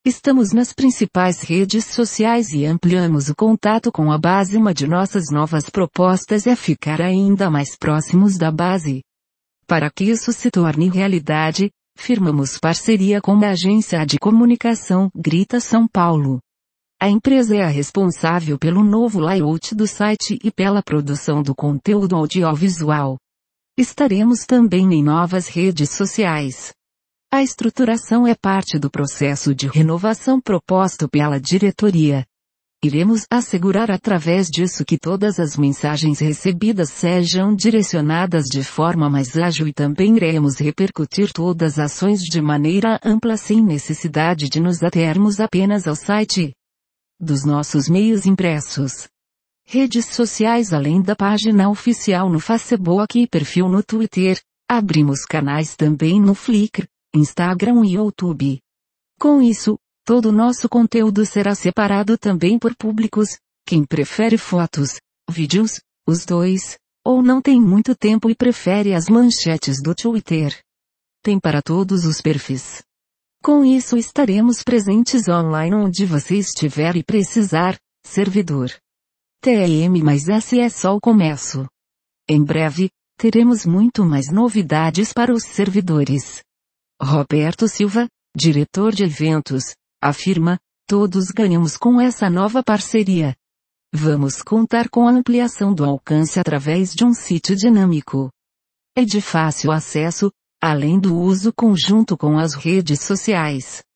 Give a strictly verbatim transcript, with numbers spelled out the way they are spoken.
Estamos nas principais redes sociais e ampliamos o contato com a base. Uma de nossas novas propostas é ficar ainda mais próximos da base. Para que isso se torne realidade, firmamos parceria com a agência de comunicação Grita São Paulo. A empresa é a responsável pelo novo layout do site e pela produção do conteúdo audiovisual. Estaremos também em novas redes sociais. A estruturação é parte do processo de renovação proposto pela diretoria. Iremos assegurar através disso que todas as mensagens recebidas sejam direcionadas de forma mais ágil e também iremos repercutir todas as ações de maneira ampla sem necessidade de nos atermos apenas ao site dos nossos meios impressos. Redes sociais. Além da página oficial no Facebook e perfil no Twitter, abrimos canais também no Flickr, Instagram e YouTube. Com isso, todo o nosso conteúdo será separado também por públicos, quem prefere fotos, vídeos, os dois, ou não tem muito tempo e prefere as manchetes do Twitter. Tem para todos os perfis. Com isso estaremos presentes online onde você estiver e precisar. Servidor T E M, mas esse é só o começo. Em breve, teremos muito mais novidades para os servidores. Roberto Silva, diretor de eventos, afirma: todos ganhamos com essa nova parceria. Vamos contar com a ampliação do alcance através de um sítio dinâmico. É de fácil acesso, além do uso conjunto com as redes sociais.